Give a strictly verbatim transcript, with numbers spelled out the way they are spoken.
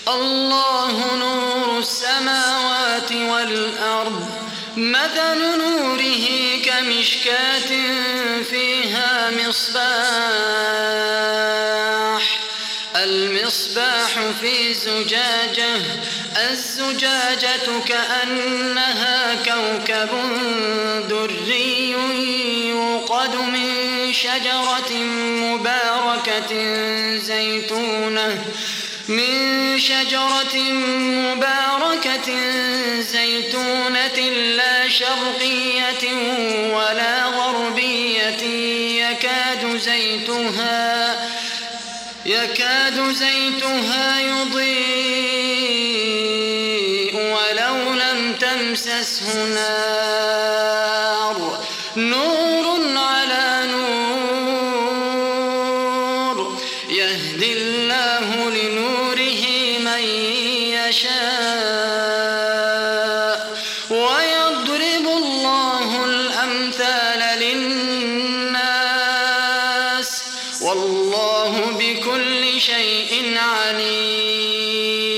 الله نور السماوات والأرض مثل نوره كمشكاة فيها مصباح المصباح في زجاجة الزجاجة كأنها كوكب دري يوقد من شجرة مباركة زيتونة من شجرة مباركة زيتونة لا شرقية ولا غربية يكاد زيتها يكاد زيتها يضيء ولو لم تمسسه نار نور على نور يهدي الله لنوره من يشاء ويضرب الله الأمثال للناس والله بكل شيء عليم.